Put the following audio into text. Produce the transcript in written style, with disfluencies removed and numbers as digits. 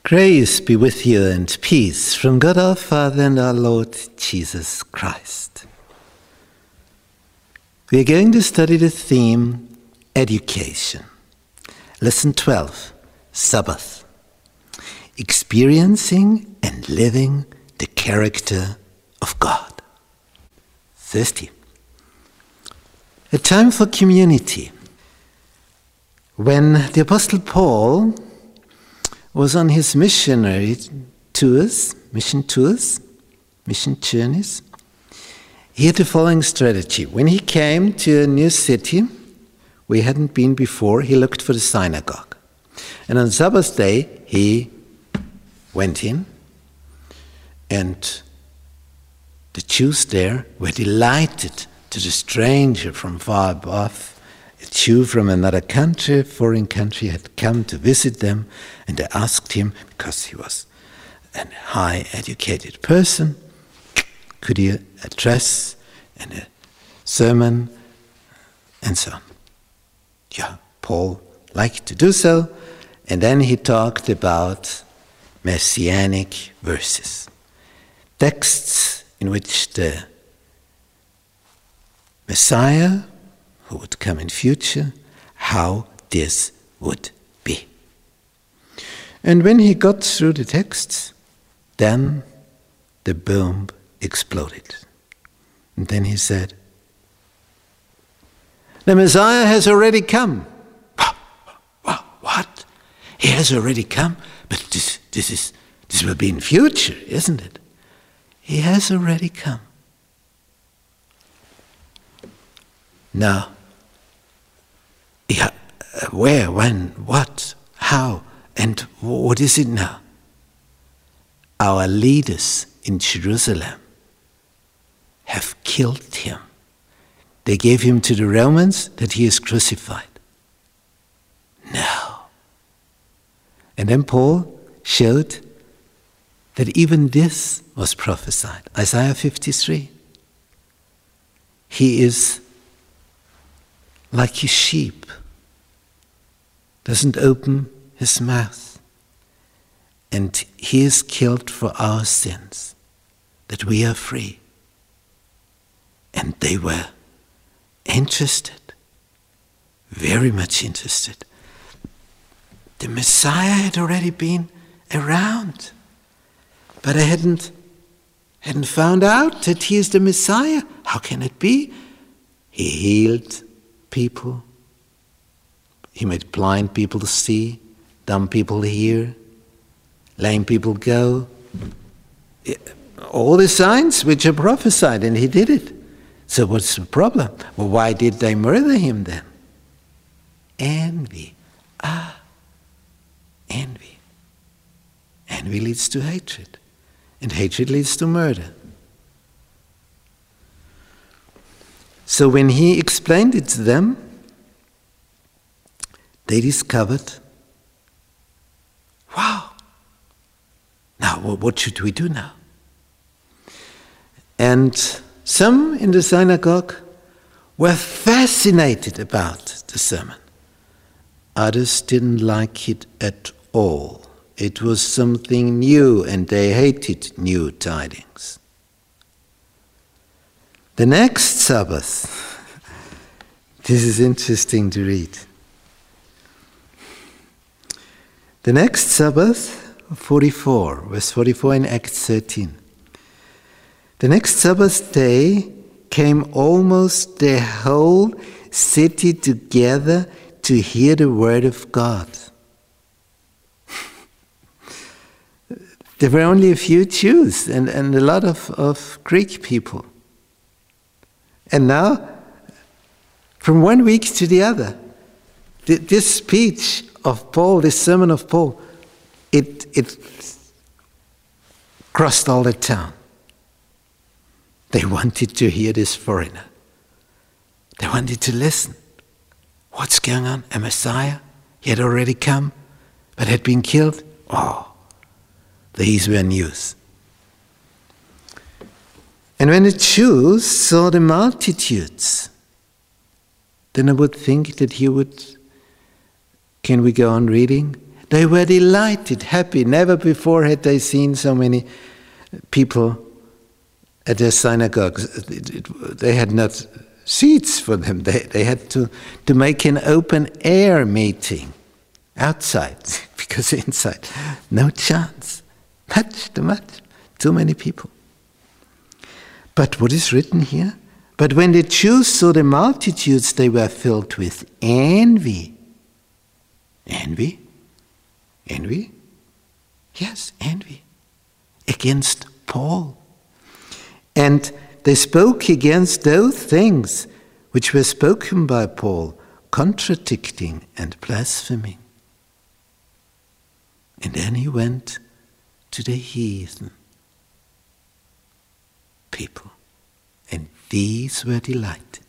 Grace be with you and peace from God our Father and our Lord Jesus Christ. We are going to study the theme, education. Lesson 12, Sabbath. Experiencing and living the character of God. 30. A time for community. When the Apostle Paul was on his mission journeys, he had the following strategy. When he came to a new city where he hadn't been before, he looked for the synagogue. And on Sabbath day, he went in, and the Jews there were delighted to the stranger from far above. A Jew from another country, foreign country, had come to visit them, and they asked him, because he was a high educated person, could he address a sermon and so on. Yeah, Paul liked to do so, and then he talked about messianic verses, texts in which the Messiah who would come in future, how this would be. And when he got through the texts, then the bomb exploded. And then he said, the Messiah has already come. What? He has already come? But this will be in future, isn't it? He has already come. Now, where, when, what, how, and what is it now? Our leaders in Jerusalem have killed him. They gave him to the Romans that he is crucified. No. And then Paul showed that even this was prophesied. Isaiah 53. He is like a sheep, doesn't open his mouth. And he is killed for our sins, that we are free. And they were interested, very much interested. The Messiah had already been around, but I hadn't found out that he is the Messiah. How can it be? He healed people. He made blind people to see, dumb people to hear, lame people go. All the signs which are prophesied, and he did it. So what's the problem? Well, why did they murder him then? Envy. Envy. Envy leads to hatred, and hatred leads to murder. So when he explained it to them, they discovered, wow, now what should we do now? And some in the synagogue were fascinated about the sermon. Others didn't like it at all. It was something new, and they hated new tidings. The next Sabbath, this is interesting to read. The next Sabbath, 44, verse 44 in Acts 13. The next Sabbath day came almost the whole city together to hear the word of God. There were only a few Jews and a lot of Greek people. And now, from one week to the other, this speech of Paul, this sermon of Paul, it crossed all the town. They wanted to hear this foreigner. They wanted to listen. What's going on? A Messiah? He had already come, but had been killed? Oh, these were news. And when the Jews saw the multitudes, then I would think that he would, can we go on reading? They were delighted, happy. Never before had they seen so many people at their synagogues. They had not seats for them. They had to make an open air meeting outside, because inside, no chance. Too many people. But what is written here? But when the Jews saw the multitudes, they were filled with envy. Envy? Envy? Yes, envy. Against Paul. And they spoke against those things which were spoken by Paul, contradicting and blaspheming. And then he went to the heathen people, and these were delighted.